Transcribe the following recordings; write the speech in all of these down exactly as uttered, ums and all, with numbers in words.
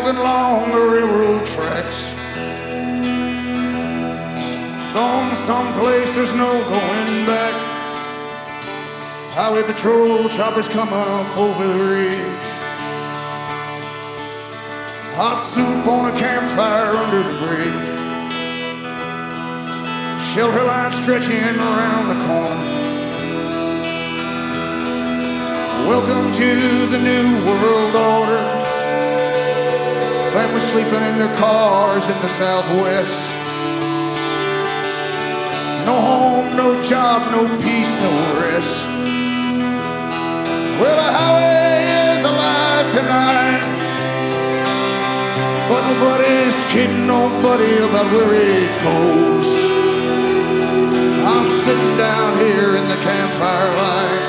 driving along the railroad tracks. Going someplace there's no going back. Highway patrol choppers coming up over the ridge. Hot soup on a campfire under the bridge. Shelter line stretching around the corner. Welcome to the new world order. Families sleeping in their cars in the Southwest. No home, no job, no peace, no rest. Well, the highway is alive tonight, but nobody's kidding nobody about where it goes. I'm sitting down here in the campfire light,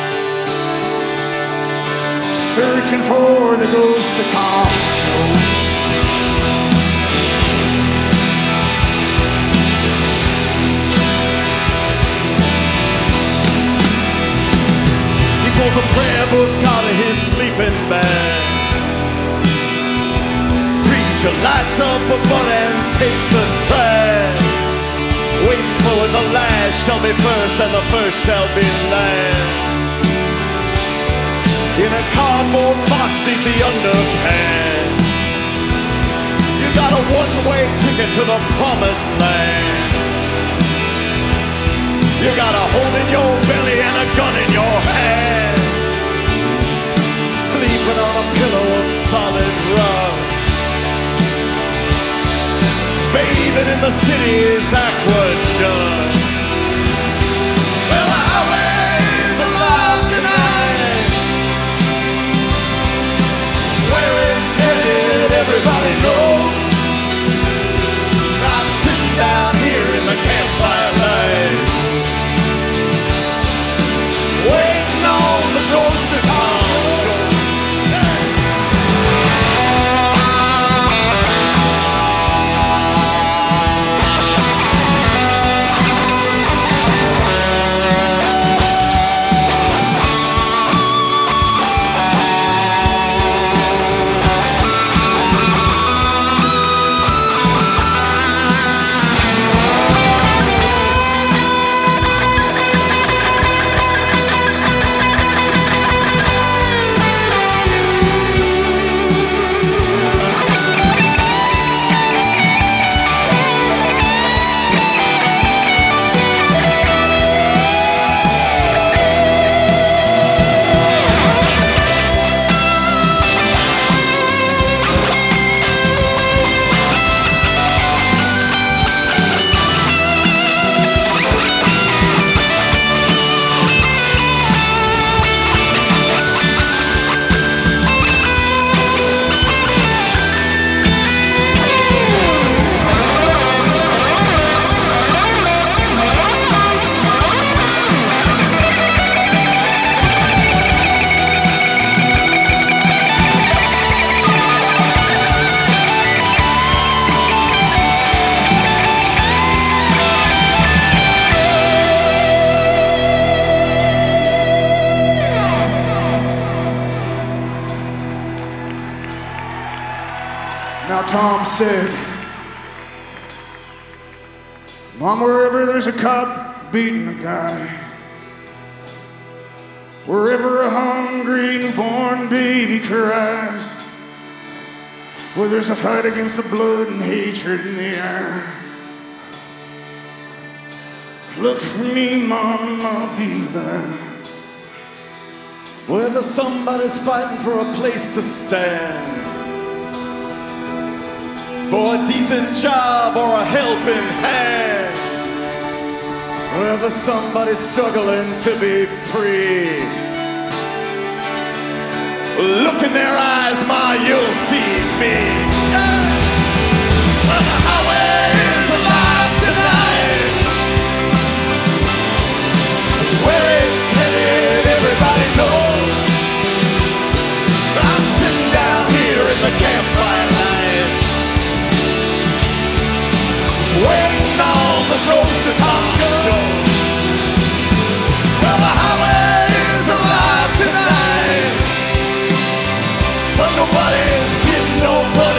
searching for the ghost of Tom Jones. Pulls a prayer book out of his sleeping bag. Preacher lights up a butt and takes a drag, waiting for when the last shall be first and the first shall be last. In a cardboard box neath the underpants, you got a one-way ticket to the promised land. You got a hole in your belly and a gun in your hand, sleeping on a pillow of solid rock, bathing in the city's aqueduct. Well, the highway's alive tonight. Where it's headed, everybody knows. I'm sitting down here in the campfire light, waiting on the ghost of Tom Jones. Tom said, Mom, wherever there's a cop beating a guy, wherever a hungry newborn baby cries, where there's a fight against the blood and hatred in the air, look for me, Mom, I'll be there. Wherever somebody's fighting for a place to stand, for a decent job or a helping hand, wherever somebody's struggling to be free, look in their eyes, Ma, you'll see me. Yeah. Well, the highway is alive tonight. Where it's headed, everybody knows. I'm sitting down here in the campfire light, waiting on the ghost of Tom Jones. Well, the highway is alive tonight, but nobody's getting nobody.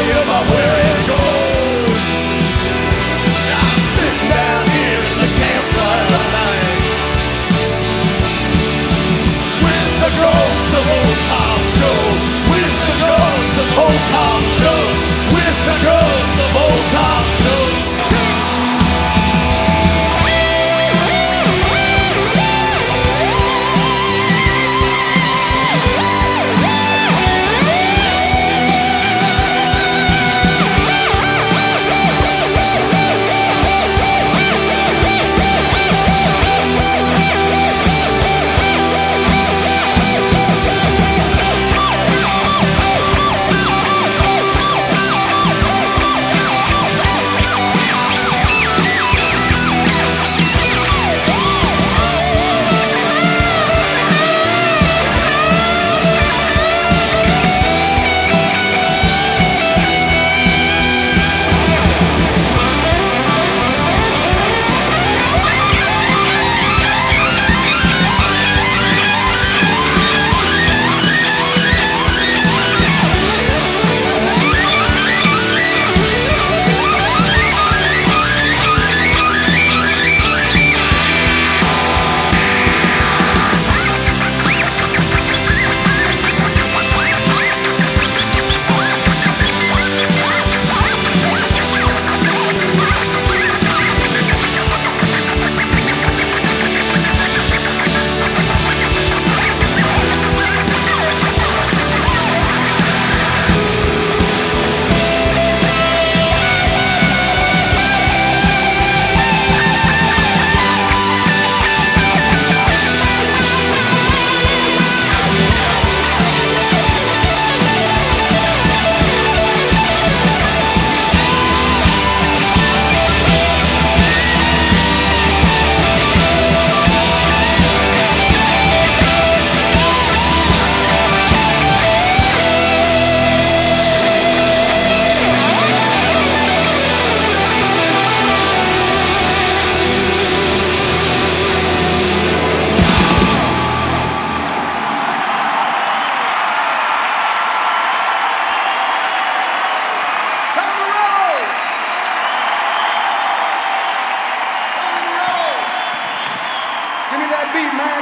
beat, man.